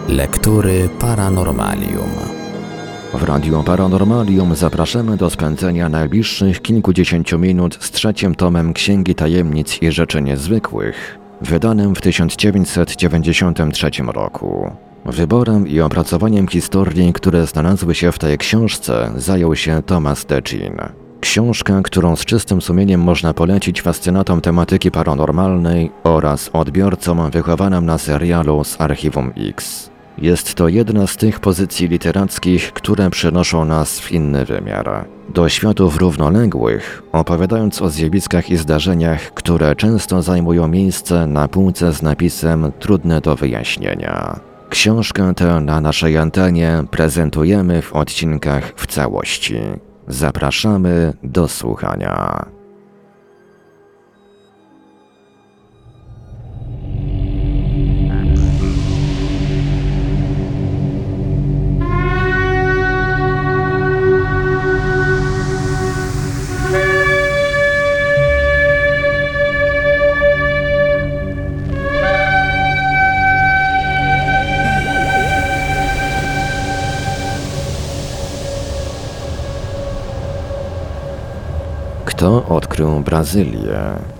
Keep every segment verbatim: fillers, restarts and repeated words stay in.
Lektury Paranormalium. W Radiu Paranormalium zapraszamy do spędzenia najbliższych kilkudziesięciu minut z trzecim tomem Księgi Tajemnic i Rzeczy Niezwykłych, wydanym w tysiąc dziewięćset dziewięćdziesiątym trzecim roku. Wyborem i opracowaniem historii, które znalazły się w tej książce, zajął się Thomas Decin. Książka, którą z czystym sumieniem można polecić fascynatom tematyki paranormalnej oraz odbiorcom wychowanym na serialu z Archiwum X. Jest to jedna z tych pozycji literackich, które przenoszą nas w inny wymiar, do światów równoległych, opowiadając o zjawiskach i zdarzeniach, które często zajmują miejsce na półce z napisem trudne do wyjaśnienia. Książkę tę na naszej antenie prezentujemy w odcinkach w całości. Zapraszamy do słuchania. Kto odkrył Brazylię?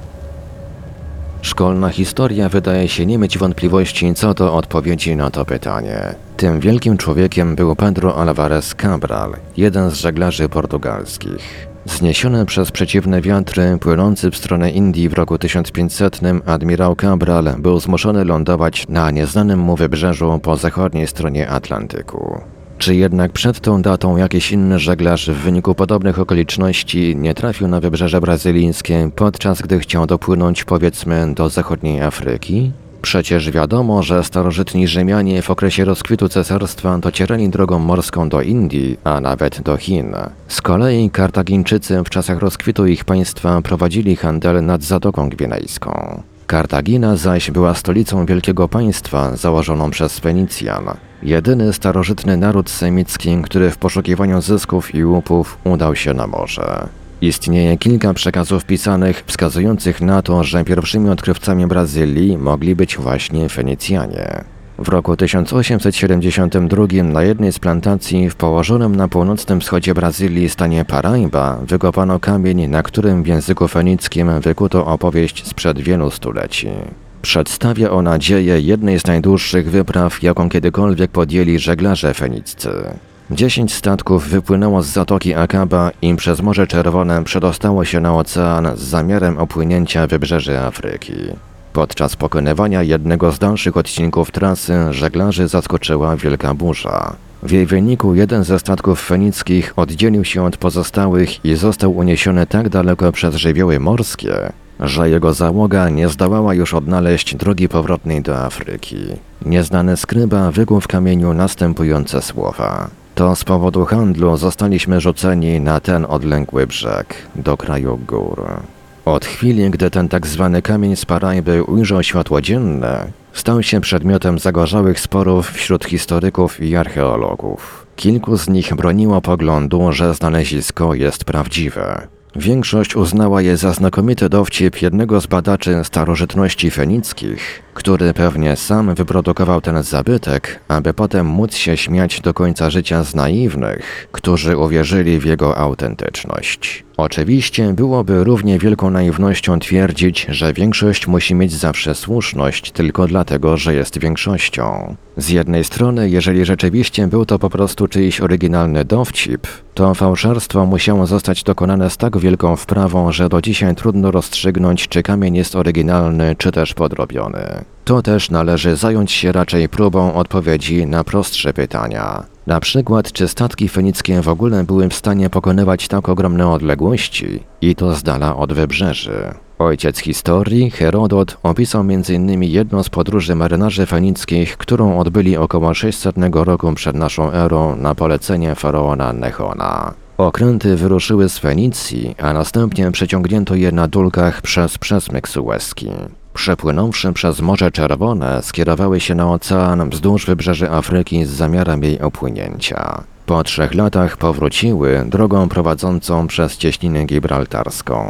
Szkolna historia wydaje się nie mieć wątpliwości co do odpowiedzi na to pytanie. Tym wielkim człowiekiem był Pedro Álvares Cabral, jeden z żeglarzy portugalskich. Zniesiony przez przeciwne wiatry, płynący w stronę Indii w roku tysiąc pięćsetnym, admirał Cabral był zmuszony lądować na nieznanym mu wybrzeżu po zachodniej stronie Atlantyku. Czy jednak przed tą datą jakiś inny żeglarz w wyniku podobnych okoliczności nie trafił na wybrzeże brazylijskie, podczas gdy chciał dopłynąć, powiedzmy, do zachodniej Afryki? Przecież wiadomo, że starożytni Rzymianie w okresie rozkwitu cesarstwa docierali drogą morską do Indii, a nawet do Chin. Z kolei Kartagińczycy w czasach rozkwitu ich państwa prowadzili handel nad Zatoką Gwinejską. Kartagina zaś była stolicą wielkiego państwa założoną przez Fenicjan. Jedyny starożytny naród semicki, który w poszukiwaniu zysków i łupów udał się na morze. Istnieje kilka przekazów pisanych wskazujących na to, że pierwszymi odkrywcami Brazylii mogli być właśnie Fenicjanie. W roku tysiąc osiemset siedemdziesiątym drugim na jednej z plantacji w położonym na północnym wschodzie Brazylii stanie Paraiba wykopano kamień, na którym w języku fenickim wykuto opowieść sprzed wielu stuleci. Przedstawia ona dzieje jednej z najdłuższych wypraw, jaką kiedykolwiek podjęli żeglarze feniccy. Dziesięć statków wypłynęło z Zatoki Akaba i przez Morze Czerwone przedostało się na ocean z zamiarem opłynięcia wybrzeży Afryki. Podczas pokonywania jednego z dalszych odcinków trasy żeglarzy zaskoczyła wielka burza. W jej wyniku jeden ze statków fenickich oddzielił się od pozostałych i został uniesiony tak daleko przez żywioły morskie, że jego załoga nie zdołała już odnaleźć drogi powrotnej do Afryki. Nieznany skryba wykuł w kamieniu następujące słowa. To z powodu handlu zostaliśmy rzuceni na ten odległy brzeg, do kraju gór. Od chwili, gdy ten tak zwany kamień z Paraiby ujrzał światło dzienne, stał się przedmiotem zagorzałych sporów wśród historyków i archeologów. Kilku z nich broniło poglądu, że znalezisko jest prawdziwe. Większość uznała je za znakomity dowcip jednego z badaczy starożytności fenickich, który pewnie sam wyprodukował ten zabytek, aby potem móc się śmiać do końca życia z naiwnych, którzy uwierzyli w jego autentyczność. Oczywiście byłoby równie wielką naiwnością twierdzić, że większość musi mieć zawsze słuszność tylko dlatego, że jest większością. Z jednej strony, jeżeli rzeczywiście był to po prostu czyjś oryginalny dowcip, to fałszerstwo musiało zostać dokonane z tak wielką wprawą, że do dzisiaj trudno rozstrzygnąć, czy kamień jest oryginalny, czy też podrobiony. To też należy zająć się raczej próbą odpowiedzi na prostsze pytania. Na przykład, czy statki fenickie w ogóle były w stanie pokonywać tak ogromne odległości i to z dala od wybrzeży. Ojciec historii, Herodot, opisał między innymi jedną z podróży marynarzy fenickich, którą odbyli około sześćsetnego roku przed naszą erą na polecenie faraona Nechona. Okręty wyruszyły z Fenicji, a następnie przeciągnięto je na dulkach przez przesmyk sueski. Przepłynąwszy przez Morze Czerwone, skierowały się na ocean wzdłuż wybrzeży Afryki z zamiarem jej opłynięcia. Po trzech latach powróciły drogą prowadzącą przez cieśninę gibraltarską.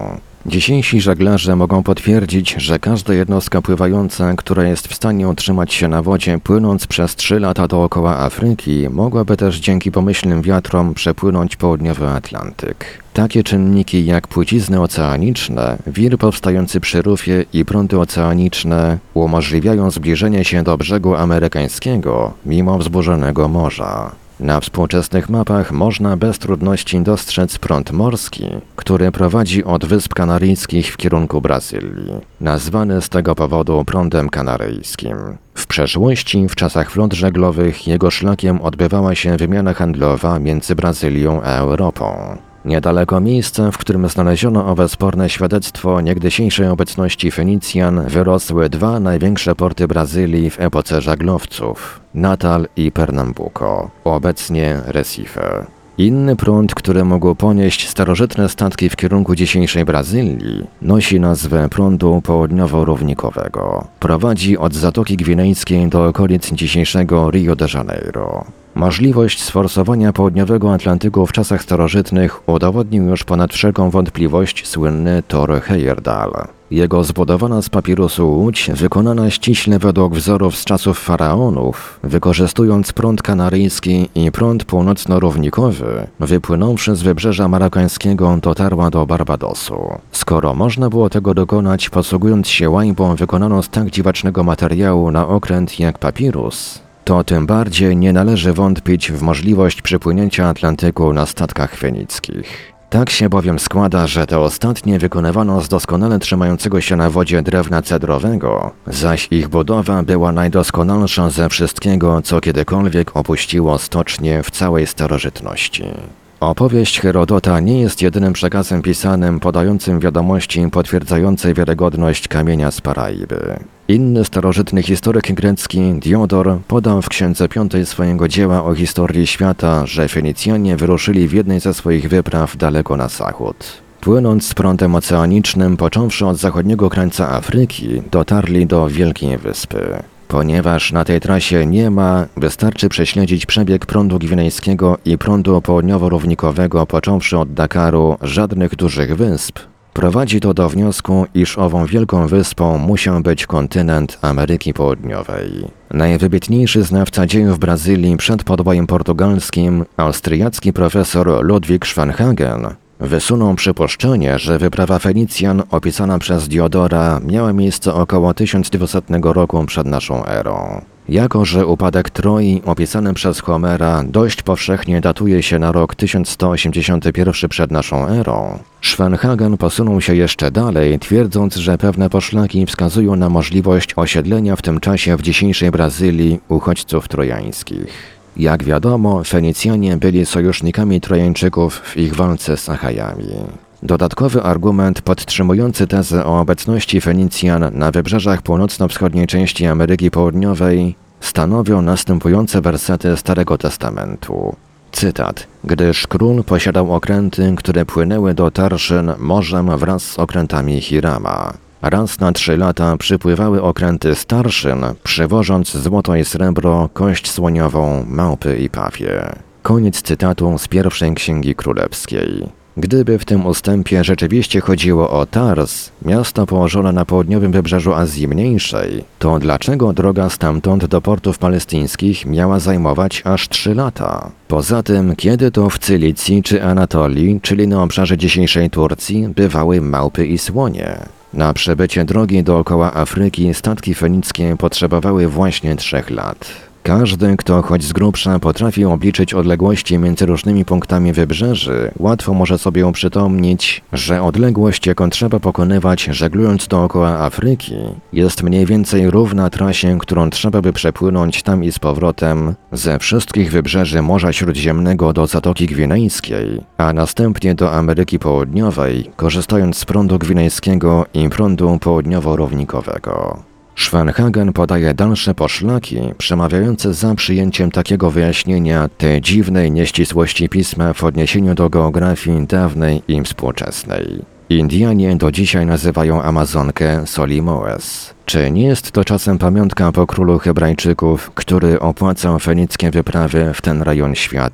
Dzisiejsi żeglarze mogą potwierdzić, że każda jednostka pływająca, która jest w stanie utrzymać się na wodzie płynąc przez trzy lata dookoła Afryki, mogłaby też dzięki pomyślnym wiatrom przepłynąć południowy Atlantyk. Takie czynniki jak płycizny oceaniczne, wir powstający przy rufie i prądy oceaniczne umożliwiają zbliżenie się do brzegu amerykańskiego mimo wzburzonego morza. Na współczesnych mapach można bez trudności dostrzec prąd morski, który prowadzi od Wysp Kanaryjskich w kierunku Brazylii, nazwany z tego powodu prądem kanaryjskim. W przeszłości, w czasach flot żeglowych, jego szlakiem odbywała się wymiana handlowa między Brazylią a Europą. Niedaleko miejsca, w którym znaleziono owe sporne świadectwo niegdysiejszej obecności Fenicjan, wyrosły dwa największe porty Brazylii w epoce żaglowców – Natal i Pernambuco, obecnie Recife. Inny prąd, który mógł ponieść starożytne statki w kierunku dzisiejszej Brazylii, nosi nazwę prądu południowo-równikowego. Prowadzi od Zatoki Gwinejskiej do okolic dzisiejszego Rio de Janeiro. Możliwość sforsowania południowego Atlantyku w czasach starożytnych udowodnił już ponad wszelką wątpliwość słynny Thor Heyerdahl. Jego zbudowana z papirusu łódź, wykonana ściśle według wzorów z czasów faraonów, wykorzystując prąd kanaryjski i prąd północno-równikowy, wypłynąwszy z wybrzeża marokańskiego, dotarła do Barbadosu. Skoro można było tego dokonać, posługując się łajbą wykonaną z tak dziwacznego materiału na okręt jak papirus, to tym bardziej nie należy wątpić w możliwość przepłynięcia Atlantyku na statkach fenickich. Tak się bowiem składa, że te ostatnie wykonywano z doskonale trzymającego się na wodzie drewna cedrowego, zaś ich budowa była najdoskonalsza ze wszystkiego, co kiedykolwiek opuściło stocznie w całej starożytności. Opowieść Herodota nie jest jedynym przekazem pisanym podającym wiadomości potwierdzające wiarygodność kamienia z Paraiby. Inny starożytny historyk grecki, Diodor, podał w księdze piątej swojego dzieła o historii świata, że Fenicjanie wyruszyli w jednej ze swoich wypraw daleko na zachód. Płynąc z prądem oceanicznym, począwszy od zachodniego krańca Afryki, dotarli do Wielkiej Wyspy. Ponieważ na tej trasie nie ma, wystarczy prześledzić przebieg prądu gwinejskiego i prądu południowo-równikowego, począwszy od Dakaru, żadnych dużych wysp. Prowadzi to do wniosku, iż ową wielką wyspą musiał być kontynent Ameryki Południowej. Najwybitniejszy znawca dziejów Brazylii przed podbojem portugalskim, austriacki profesor Ludwig Schwanhagen, wysunął przypuszczenie, że wyprawa Fenicjan opisana przez Diodora miała miejsce około tysiąc dwieście roku przed naszą erą. Jako że upadek Troi opisany przez Homera dość powszechnie datuje się na rok tysiąc sto osiemdziesiąty pierwszy przed naszą erą, Schwanhagen posunął się jeszcze dalej, twierdząc, że pewne poszlaki wskazują na możliwość osiedlenia w tym czasie w dzisiejszej Brazylii uchodźców trojańskich. Jak wiadomo, Fenicjanie byli sojusznikami Trojańczyków w ich walce z Achajami. Dodatkowy argument podtrzymujący tezę o obecności Fenicjan na wybrzeżach północno-wschodniej części Ameryki Południowej stanowią następujące wersety Starego Testamentu. Cytat. Gdyż król posiadał okręty, które płynęły do Tarszyn morzem wraz z okrętami Hirama. Raz na trzy lata przypływały okręty z Tarszyn, przywożąc złoto i srebro, kość słoniową, małpy i pawie. Koniec cytatu z pierwszej Księgi Królewskiej. Gdyby w tym ustępie rzeczywiście chodziło o Tars, miasto położone na południowym wybrzeżu Azji Mniejszej, to dlaczego droga stamtąd do portów palestyńskich miała zajmować aż trzy lata? Poza tym, kiedy to w Cylicji czy Anatolii, czyli na obszarze dzisiejszej Turcji, bywały małpy i słonie? Na przebycie drogi dookoła Afryki statki fenickie potrzebowały właśnie trzech lat. Każdy, kto choć z grubsza potrafi obliczyć odległości między różnymi punktami wybrzeży, łatwo może sobie uprzytomnić, że odległość, jaką trzeba pokonywać żeglując dookoła Afryki, jest mniej więcej równa trasie, którą trzeba by przepłynąć tam i z powrotem ze wszystkich wybrzeży Morza Śródziemnego do Zatoki Gwinejskiej, a następnie do Ameryki Południowej, korzystając z prądu gwinejskiego i prądu południowo-równikowego. Schwanhagen podaje dalsze poszlaki przemawiające za przyjęciem takiego wyjaśnienia tej dziwnej nieścisłości pisma w odniesieniu do geografii dawnej i współczesnej. Indianie do dzisiaj nazywają Amazonkę Solimoes. Czy nie jest to czasem pamiątka po królu Hebrajczyków, który opłacał fenickie wyprawy w ten rejon świata?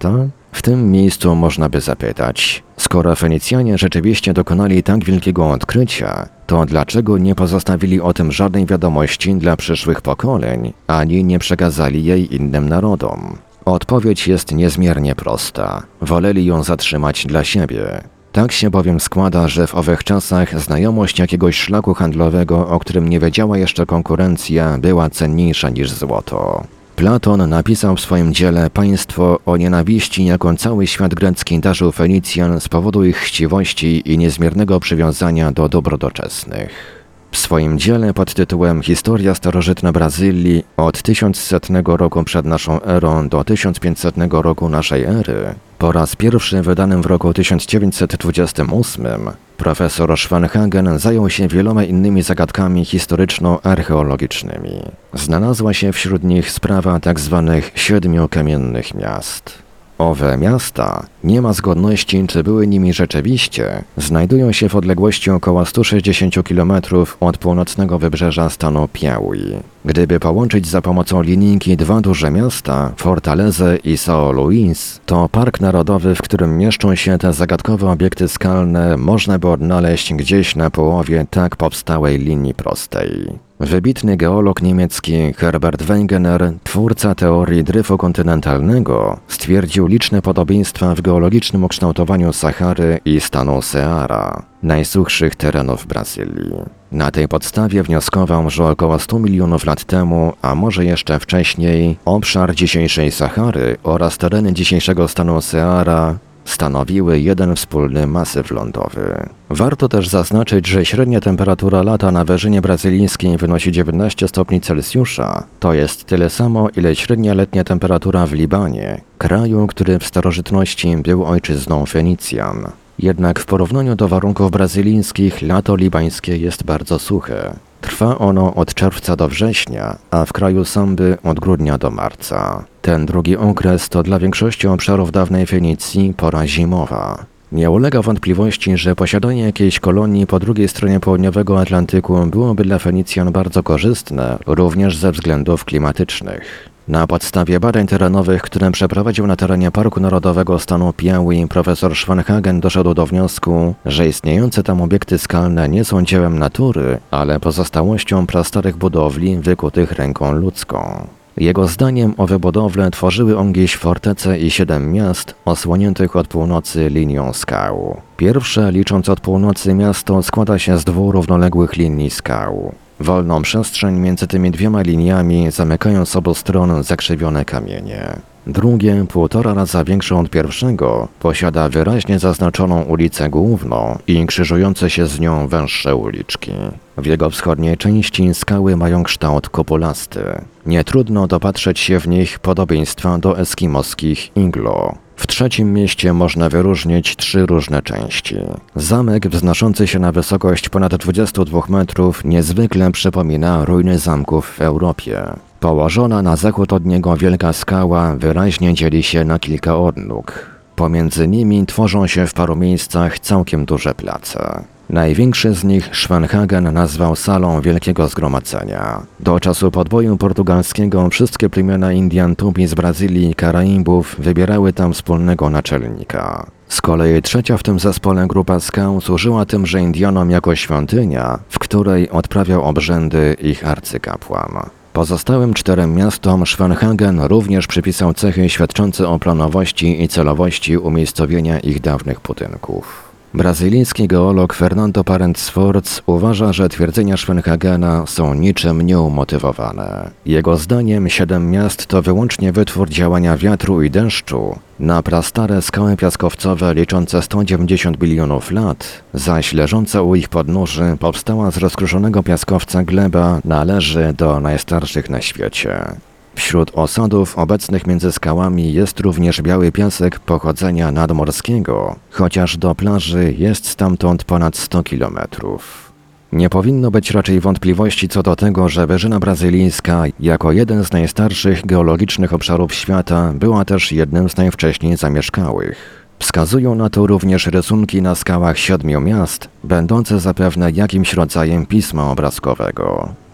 W tym miejscu można by zapytać, skoro Fenicjanie rzeczywiście dokonali tak wielkiego odkrycia, to dlaczego nie pozostawili o tym żadnej wiadomości dla przyszłych pokoleń, ani nie przekazali jej innym narodom? Odpowiedź jest niezmiernie prosta. Woleli ją zatrzymać dla siebie. Tak się bowiem składa, że w owych czasach znajomość jakiegoś szlaku handlowego, o którym nie wiedziała jeszcze konkurencja, była cenniejsza niż złoto. Platon napisał w swoim dziele Państwo o nienawiści, jaką cały świat grecki darzył Fenicjan z powodu ich chciwości i niezmiernego przywiązania do dóbr doczesnych. W swoim dziele pod tytułem Historia starożytna Brazylii od tysiącsetnego roku przed naszą erą do tysiąc pięćsetnego roku naszej ery, po raz pierwszy wydanym w roku tysiąc dziewięćset dwudziestym ósmym, profesor Schwanhagen zajął się wieloma innymi zagadkami historyczno-archeologicznymi. Znalazła się wśród nich sprawa tzw. siedmiu kamiennych miast. Owe miasta, nie ma zgodności, czy były nimi rzeczywiście, znajdują się w odległości około stu sześćdziesięciu kilometrów od północnego wybrzeża stanu Piauí. Gdyby połączyć za pomocą linijki dwa duże miasta, Fortalezę i São Luís, to park narodowy, w którym mieszczą się te zagadkowe obiekty skalne, można by odnaleźć gdzieś na połowie tak powstałej linii prostej. Wybitny geolog niemiecki Herbert Wegener, twórca teorii dryfu kontynentalnego, stwierdził liczne podobieństwa w geologicznym ukształtowaniu Sahary i stanu Ceara, najsuchszych terenów Brazylii. Na tej podstawie wnioskował, że około stu milionów lat temu, a może jeszcze wcześniej, obszar dzisiejszej Sahary oraz tereny dzisiejszego stanu Ceara stanowiły jeden wspólny masyw lądowy. Warto też zaznaczyć, że średnia temperatura lata na wyżynie brazylijskiej wynosi dziewiętnaście stopni Celsjusza, to jest tyle samo, ile średnia letnia temperatura w Libanie, kraju, który w starożytności był ojczyzną Fenicjan. Jednak w porównaniu do warunków brazylijskich lato libańskie jest bardzo suche. Trwa ono od czerwca do września, a w kraju Samby od grudnia do marca. Ten drugi okres to dla większości obszarów dawnej Fenicji pora zimowa. Nie ulega wątpliwości, że posiadanie jakiejś kolonii po drugiej stronie południowego Atlantyku byłoby dla Fenicjan bardzo korzystne, również ze względów klimatycznych. Na podstawie badań terenowych, które przeprowadził na terenie Parku Narodowego stanu Piauí, profesor Schwanhagen doszedł do wniosku, że istniejące tam obiekty skalne nie są dziełem natury, ale pozostałością prastarych budowli wykutych ręką ludzką. Jego zdaniem owe budowle tworzyły ongiś fortece i siedem miast osłoniętych od północy linią skał. Pierwsze, licząc od północy miasto, składa się z dwóch równoległych linii skał. Wolną przestrzeń między tymi dwiema liniami zamykają z obu stron zakrzywione kamienie. Drugie, półtora raza większe od pierwszego, posiada wyraźnie zaznaczoną ulicę główną i krzyżujące się z nią węższe uliczki. W jego wschodniej części skały mają kształt kupulasty. Nie trudno dopatrzeć się w nich podobieństwa do eskimoskich iglo. W trzecim mieście można wyróżnić trzy różne części. Zamek wznoszący się na wysokość ponad dwudziestu dwóch metrów niezwykle przypomina ruiny zamków w Europie. Położona na zachód od niego wielka skała wyraźnie dzieli się na kilka odnóg. Pomiędzy nimi tworzą się w paru miejscach całkiem duże place. Największy z nich Schwanhagen nazwał salą Wielkiego Zgromadzenia. Do czasu podboju portugalskiego wszystkie plemiona Indian Tupi z Brazylii i Karaibów wybierały tam wspólnego naczelnika. Z kolei trzecia w tym zespole grupa skał służyła tymże Indianom jako świątynia, w której odprawiał obrzędy ich arcykapłan. Pozostałym czterem miastom Schwanhagen również przypisał cechy świadczące o planowości i celowości umiejscowienia ich dawnych budynków. Brazylijski geolog Fernando Parent-Sforz uważa, że twierdzenia Schwanhagena są niczym nieumotywowane. Jego zdaniem siedem miast to wyłącznie wytwór działania wiatru i deszczu na prastare skały piaskowcowe liczące sto dziewięćdziesiąt bilionów lat, zaś leżąca u ich podnóży powstała z rozkruszonego piaskowca gleba należy do najstarszych na świecie. Wśród osadów obecnych między skałami jest również biały piasek pochodzenia nadmorskiego, chociaż do plaży jest stamtąd ponad sto kilometrów. Nie powinno być raczej wątpliwości co do tego, że wyżyna brazylijska, jako jeden z najstarszych geologicznych obszarów świata, była też jednym z najwcześniej zamieszkałych. Wskazują na to również rysunki na skałach siedmiu miast, będące zapewne jakimś rodzajem pisma obrazkowego.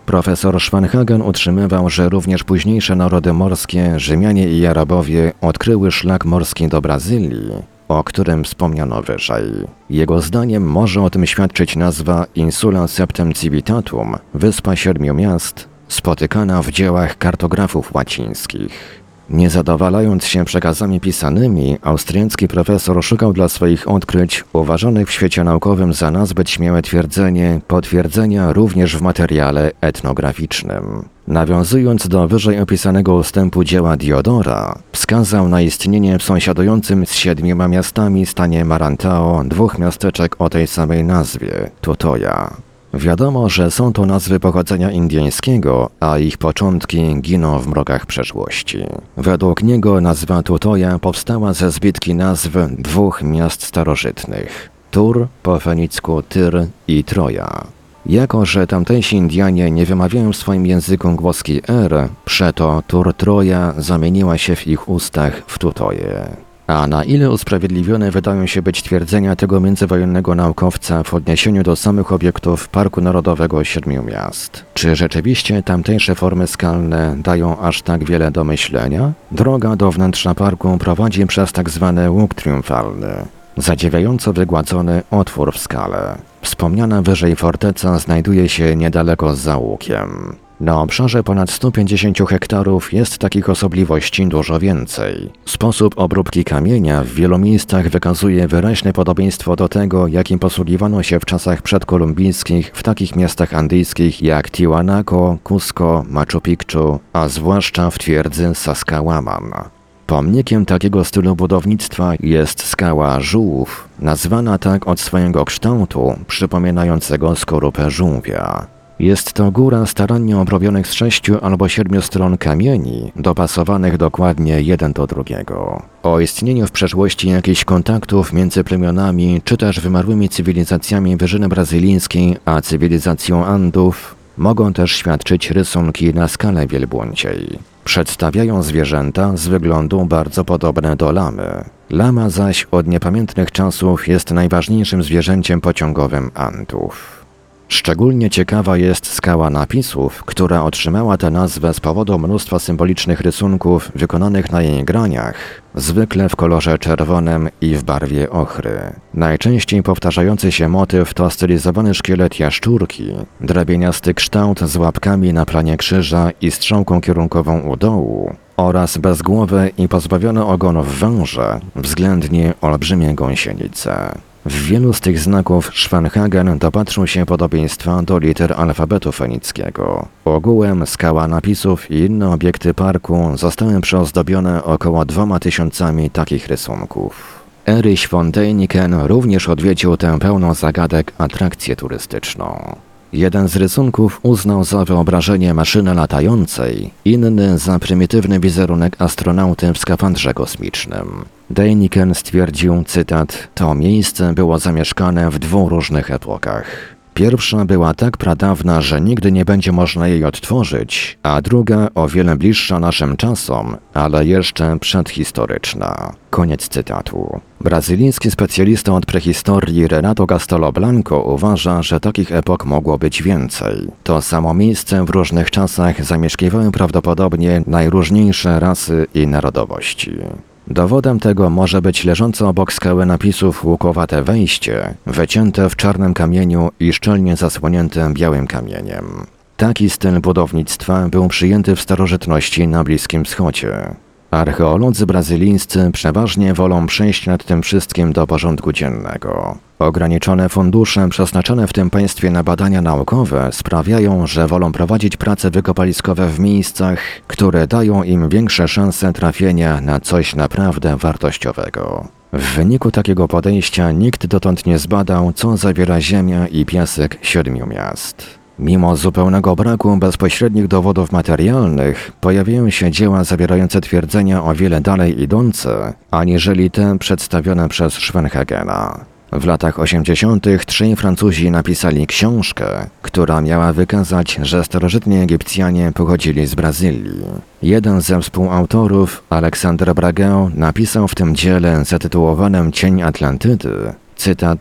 Profesor Schwanhagen utrzymywał, że również późniejsze narody morskie, Rzymianie i Arabowie odkryły szlak morski do Brazylii, o którym wspomniano wyżej. Jego zdaniem może o tym świadczyć nazwa Insula Septem Civitatum, Wyspa Siedmiu Miast, spotykana w dziełach kartografów łacińskich. Nie zadowalając się przekazami pisanymi, austriacki profesor szukał dla swoich odkryć, uważanych w świecie naukowym za nazbyt śmiałe twierdzenie, potwierdzenia również w materiale etnograficznym. Nawiązując do wyżej opisanego ustępu dzieła Diodora, wskazał na istnienie w sąsiadującym z siedmioma miastami stanie Marantao dwóch miasteczek o tej samej nazwie – Tutoja. Wiadomo, że są to nazwy pochodzenia indyjskiego, a ich początki giną w mrokach przeszłości. Według niego nazwa Tutoja powstała ze zbitki nazw dwóch miast starożytnych – Tur, po fenicku Tyr i Troja. Jako że tamtejsi Indianie nie wymawiają w swoim języku głoski R, przeto Tur-Troja zamieniła się w ich ustach w Tutoje. A na ile usprawiedliwione wydają się być twierdzenia tego międzywojennego naukowca w odniesieniu do samych obiektów Parku Narodowego Siedmiu Miast? Czy rzeczywiście tamtejsze formy skalne dają aż tak wiele do myślenia? Droga do wnętrza parku prowadzi przez tak zwany łuk triumfalny, zadziwiająco wygładzony otwór w skale. Wspomniana wyżej forteca znajduje się niedaleko za łukiem. Na obszarze ponad stu pięćdziesięciu hektarów jest takich osobliwości dużo więcej. Sposób obróbki kamienia w wielu miejscach wykazuje wyraźne podobieństwo do tego, jakim posługiwano się w czasach przedkolumbijskich w takich miastach andyjskich jak Tiwanaku, Cusco, Machu Picchu, a zwłaszcza w twierdzy Saskałaman. Pomnikiem takiego stylu budownictwa jest skała Żółw, nazwana tak od swojego kształtu, przypominającego skorupę żółwia. Jest to góra starannie obrobionych z sześciu albo siedmiu stron kamieni, dopasowanych dokładnie jeden do drugiego. O istnieniu w przeszłości jakichś kontaktów między plemionami, czy też wymarłymi cywilizacjami Wyżyny Brazylijskiej a cywilizacją Andów, mogą też świadczyć rysunki na skalę wielbłądziej. Przedstawiają zwierzęta z wyglądu bardzo podobne do lamy. Lama zaś od niepamiętnych czasów jest najważniejszym zwierzęciem pociągowym Andów. Szczególnie ciekawa jest skała napisów, która otrzymała tę nazwę z powodu mnóstwa symbolicznych rysunków wykonanych na jej graniach, zwykle w kolorze czerwonym i w barwie ochry. Najczęściej powtarzający się motyw to stylizowany szkielet jaszczurki, drabieniasty kształt z łapkami na planie krzyża i strzałką kierunkową u dołu oraz bezgłowe i pozbawione ogonów węże, względnie olbrzymie gąsienice. W wielu z tych znaków Schwanhagen dopatrzył się podobieństwa do liter alfabetu fenickiego. Ogółem skała napisów i inne obiekty parku zostały przyozdobione około dwoma tysiącami takich rysunków. Erich von Däniken również odwiedził tę pełną zagadek atrakcję turystyczną. Jeden z rysunków uznał za wyobrażenie maszyny latającej, inny za prymitywny wizerunek astronauty w skafandrze kosmicznym. Däniken stwierdził, cytat, to miejsce było zamieszkane w dwóch różnych epokach. Pierwsza była tak pradawna, że nigdy nie będzie można jej odtworzyć, a druga o wiele bliższa naszym czasom, ale jeszcze przedhistoryczna. Koniec cytatu. Brazylijski specjalista od prehistorii Renato Castelo Blanco uważa, że takich epok mogło być więcej. To samo miejsce w różnych czasach zamieszkiwały prawdopodobnie najróżniejsze rasy i narodowości. Dowodem tego może być leżące obok skały napisów łukowate wejście, wycięte w czarnym kamieniu i szczelnie zasłonięte białym kamieniem. Taki styl budownictwa był przyjęty w starożytności na Bliskim Wschodzie. Archeolodzy brazylijscy przeważnie wolą przejść nad tym wszystkim do porządku dziennego. Ograniczone fundusze przeznaczone w tym państwie na badania naukowe sprawiają, że wolą prowadzić prace wykopaliskowe w miejscach, które dają im większe szanse trafienia na coś naprawdę wartościowego. W wyniku takiego podejścia nikt dotąd nie zbadał, co zawiera ziemia i piasek siedmiu miast. Mimo zupełnego braku bezpośrednich dowodów materialnych, pojawiają się dzieła zawierające twierdzenia o wiele dalej idące, aniżeli te przedstawione przez Schwanhagena. W latach osiemdziesiątych trzej Francuzi napisali książkę, która miała wykazać, że starożytni Egipcjanie pochodzili z Brazylii. Jeden ze współautorów, Alexander Brageu, napisał w tym dziele zatytułowanym Cień Atlantydy, cytat,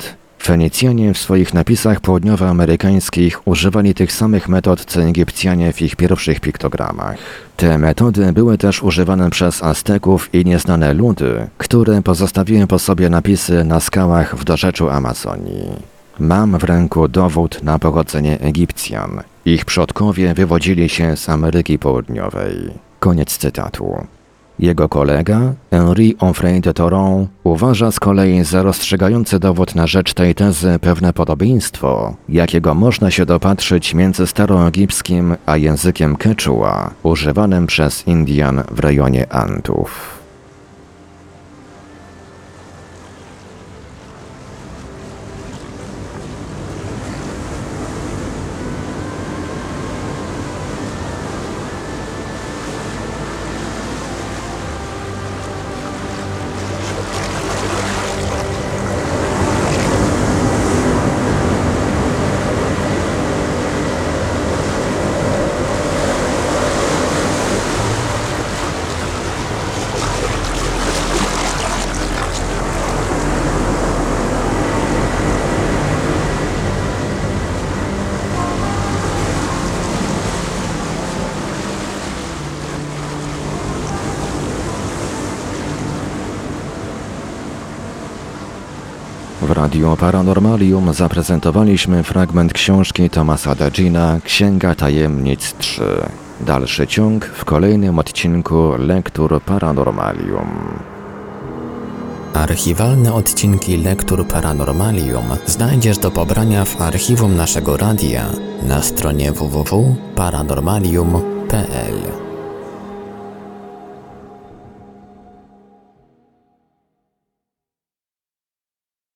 Fenicjanie w swoich napisach południowoamerykańskich używali tych samych metod co Egipcjanie w ich pierwszych piktogramach. Te metody były też używane przez Azteków i nieznane ludy, które pozostawiły po sobie napisy na skałach w dorzeczu Amazonii. Mam w ręku dowód na pochodzenie Egipcjan. Ich przodkowie wywodzili się z Ameryki Południowej. Koniec cytatu. Jego kolega, Henri Onfray de Thoron, uważa z kolei za rozstrzygający dowód na rzecz tej tezy pewne podobieństwo, jakiego można się dopatrzyć między staroegipskim a językiem Quechua, używanym przez Indian w rejonie Andów. W Radiu Paranormalium zaprezentowaliśmy fragment książki Thomasa Degina Księga Tajemnic trzy. Dalszy ciąg w kolejnym odcinku Lektur Paranormalium. Archiwalne odcinki Lektur Paranormalium znajdziesz do pobrania w archiwum naszego radia na stronie w w w kropka paranormalium kropka p l.